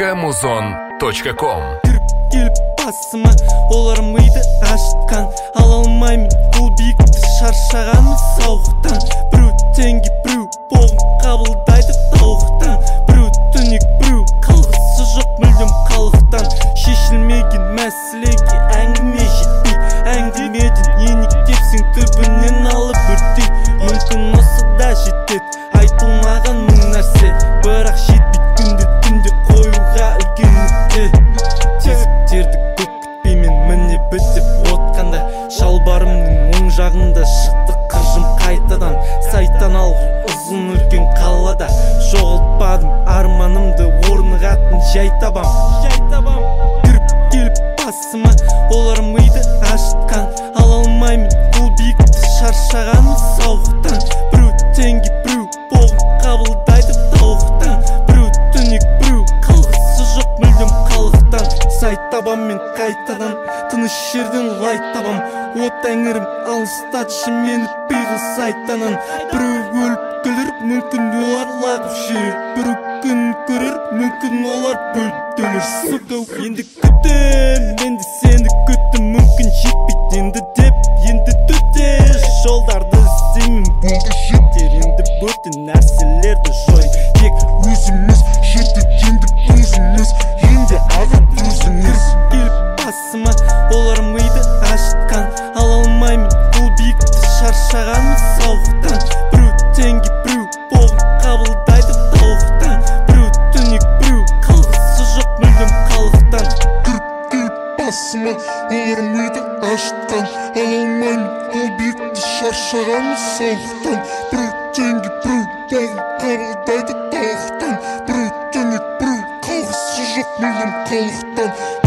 muzon.com. Келіп басыма олар миды ашытқан, ала алмаймын бұл биікті шаршағанмын сауықтан. Біреу теңге, біреу боғын қабылдайды тауықтан, біреу түнек, біреу қалғысы жоқ мүлдем қалықтан. Шешілмеген мәселеге әңгіме жетпей, әңгімеден ениктепсің түбінен алып өртей. Мүмкін осы да жетеді айтылмаған мың нәрсе, бірақ жетпейді күнде түнде қоюға үлкен нүкте. Тезіктерді көп күтпеймен міне бітіп отқанда, шалбарымның оң жағында шықты қыржым қайтадан. Сайтан алғыр ұзын үлкен қалада, жоғалтпадым арманымды, орнығатын жай табам. Кіріп келіп басыма олар миды ашытқан, ала алмаймын бұл биікті шаршағанмын сауықтан. Біреу теңге, біреу боғын қабылдайды тауықтан, біреу түнек, біреу қалғысы жоқ мүлдем қалықтан. Сайт табам мен қайтадан, тыныш жерден лай табам. От тәңірім алыстатшы мені пиғыл сайтанан. Біреу өліп күлір, мүмкін олар лағып жүрер, біреу күн көрер, мүмкін олар бөліп төлер. Сука, енді күтем, енді сені күттім, мүмкін жетпейді енді деп, енді төте жолдарды іздеймін, бұлды жетер енді бөтен нәрселерді жой. Тек өзіміз жетті, енді өзіміз, енді азат өзіміз. Келіп басыма олар миды ашытқан, ала алмаймын бұл биікті шаршағанмын сауықтан. Біреу теңге, біреу боғын қабылдайды тауықтан, біреу түнек, біреу қалғысы жоқ мүлдем қалықтан. Келіп басыма олар миды ашытқан, ала алмаймын бұл биікті шаршағанмын сауықтан. Біреу теңге, біреу боғын қабылдайды тауықтан, біреу түнек, біреу қалғысы жоқ мүлдем қалықтан.